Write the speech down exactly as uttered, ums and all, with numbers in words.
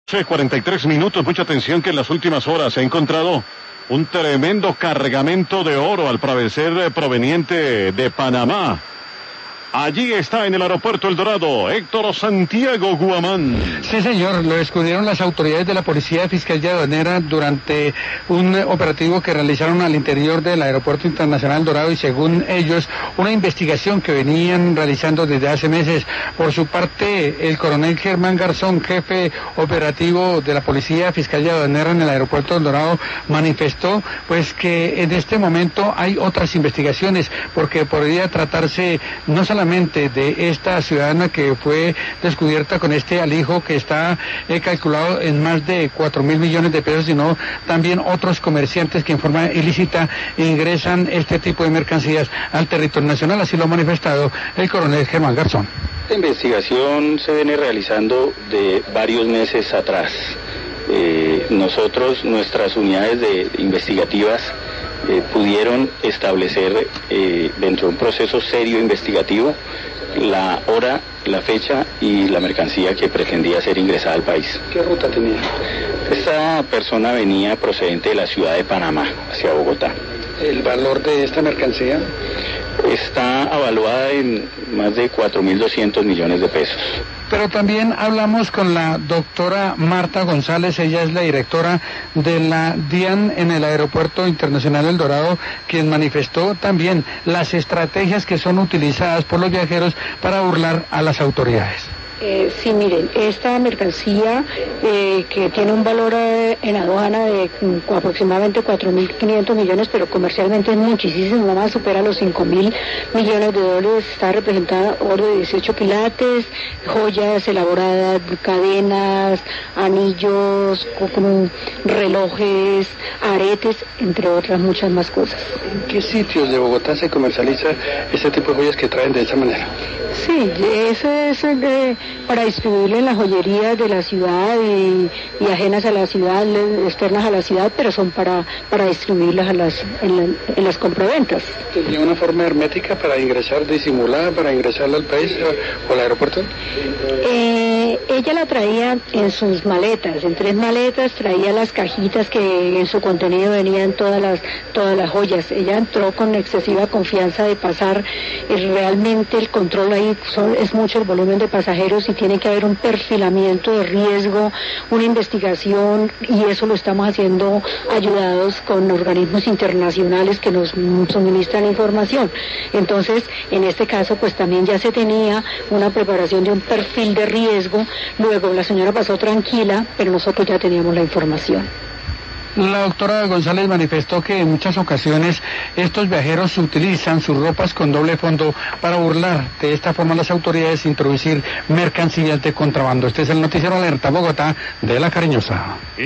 cuarenta y tres minutos, mucha atención que en las últimas horas se ha encontrado un tremendo cargamento de oro, al parecer proveniente de Panamá. Allí está en el aeropuerto El Dorado, Héctor Santiago Guamán. Sí, señor, lo descubrieron las autoridades de la Policía de Fiscalía Aduanera durante un operativo que realizaron al interior del Aeropuerto Internacional Dorado y, según ellos, una investigación que venían realizando desde hace meses. Por su parte, el coronel Germán Garzón, jefe operativo de la Policía de Fiscalía Aduanera en el Aeropuerto del Dorado, manifestó pues que en este momento hay otras investigaciones, porque podría tratarse no solamente de esta ciudadana que fue descubierta con este alijo que está eh, calculado en más de cuatro mil millones de pesos, sino también otros comerciantes que en forma ilícita ingresan este tipo de mercancías al territorio nacional. Así lo ha manifestado el coronel Germán Garzón. Esta investigación se viene realizando de varios meses atrás. Eh, nosotros, nuestras unidades de investigativas Eh, pudieron establecer eh, dentro de un proceso serio investigativo la hora, la fecha y la mercancía que pretendía ser ingresada al país. ¿Qué ruta tenía? Esta persona venía procedente de la ciudad de Panamá hacia Bogotá. ¿El valor de esta mercancía? Está avaluada en más de cuatro mil doscientos millones de pesos. Pero también hablamos con la doctora Marta González, ella es la directora de la DIAN en el Aeropuerto Internacional El Dorado, quien manifestó también las estrategias que son utilizadas por los viajeros para burlar a las autoridades. Eh, sí, miren, esta mercancía eh, que tiene un valor eh, en aduana de mm, aproximadamente cuatro mil quinientos millones, pero comercialmente es muchísimo, nada más supera los cinco mil millones de dólares, está representada oro de dieciocho quilates, joyas elaboradas, cadenas, anillos, relojes, aretes, entre otras muchas más cosas. ¿En qué sitios de Bogotá se comercializa este tipo de joyas que traen de esa manera? Sí, eso es eh, para distribuirlo en las joyerías de la ciudad y, y ajenas a la ciudad, externas a la ciudad, pero son para para distribuirlas a las, en, la, en las compraventas. ¿Tenía una forma hermética para ingresar, disimulada, para ingresarla al país o al aeropuerto? Eh, ella la traía en sus maletas, en tres maletas, traía las cajitas que en su contenido venían todas las todas las joyas. Ella entró con excesiva confianza de pasar, es realmente el control ahí son, es mucho el volumen de pasajeros y tiene que haber un perfilamiento de riesgo, una investigación, y eso lo estamos haciendo ayudados con organismos internacionales que nos suministran información. Entonces, en este caso, pues también ya se tenía una preparación de un perfil de riesgo. Luego la señora pasó tranquila, pero nosotros ya teníamos la información. La doctora González manifestó que en muchas ocasiones estos viajeros utilizan sus ropas con doble fondo para burlar de esta forma a las autoridades e introducir mercancías de contrabando. Este es el noticiero Alerta Bogotá de La Cariñosa.